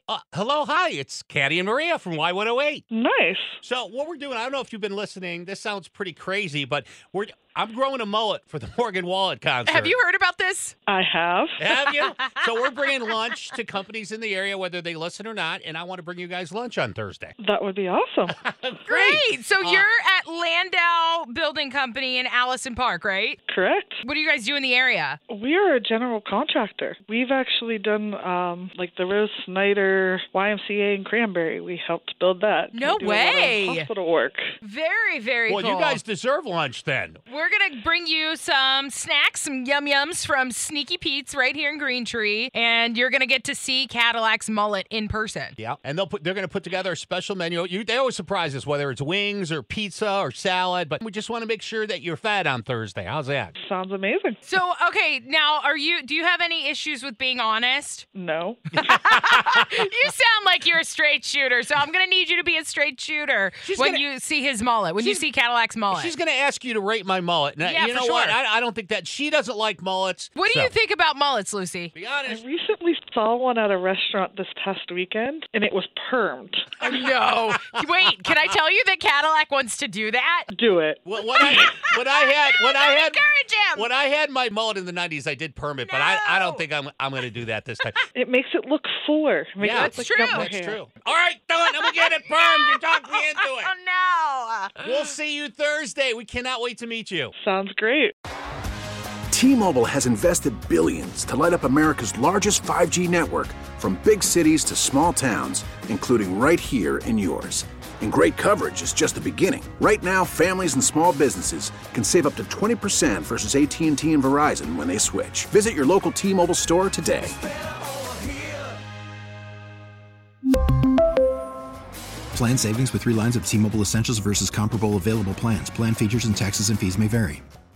Hello, hi, it's Caddy and Maria from Y108. Nice. So what we're doing, I don't know if you've been listening. This sounds pretty crazy, but I'm growing a mullet for the Morgan Wallen concert. Have you heard about this? I have. Have you? So we're bringing lunch to companies in the area, whether they listen or not, and I want to bring you guys lunch on Thursday. That would be awesome. Great. So you're at Landau Building Company in Allison Park, right? Correct. What do you guys do in the area? We are a general contractor. We've actually done like the Rose Snyder YMCA in Cranberry. We helped build that. No we do way. A lot of hospital work. Very, very Well, cool. you guys deserve lunch then. We're going to bring you some snacks, some yum-yums from Sneaky Pete's right here in Green Tree, and you're going to get to see Cadillac's mullet in person. Yeah, and they're going to put together a special menu. They always surprise us, whether it's wings or pizza or salad, but we just want to make sure that you're fed on Thursday. How's that? Sounds amazing. So, okay, now do you have any issues with being honest? No. You sound like you're a straight shooter, so I'm going to need you to be a straight shooter when you see his mullet, when you see Cadillac's mullet. She's going to ask you to rate my mullet. Now, Yeah, you know for what? sure. I don't think that she doesn't like mullets. What do you think about mullets, Lucy? Be I honest. recently saw one at a restaurant this past weekend, and it was permed. Oh, no. Wait, can I tell you that Cadillac wants to do that? Do it. When I Encourage him. When I had my mullet in the 90s, I did perm it, but I don't think I'm going to do that this time. It makes it look fuller. Makes Yeah, it look that's like true. you got more That's hair. true. All right, done. I'm going to get it permed. You talked me into it. Oh, no. We'll see you Thursday. We cannot wait to meet you. Sounds great. T-Mobile has invested billions to light up America's largest 5G network, from big cities to small towns, including right here in yours. And great coverage is just the beginning. Right now, families and small businesses can save up to 20% versus AT&T and Verizon when they switch. Visit your local T-Mobile store today. Plan savings with 3 lines of T-Mobile Essentials versus comparable available plans. Plan features and taxes and fees may vary.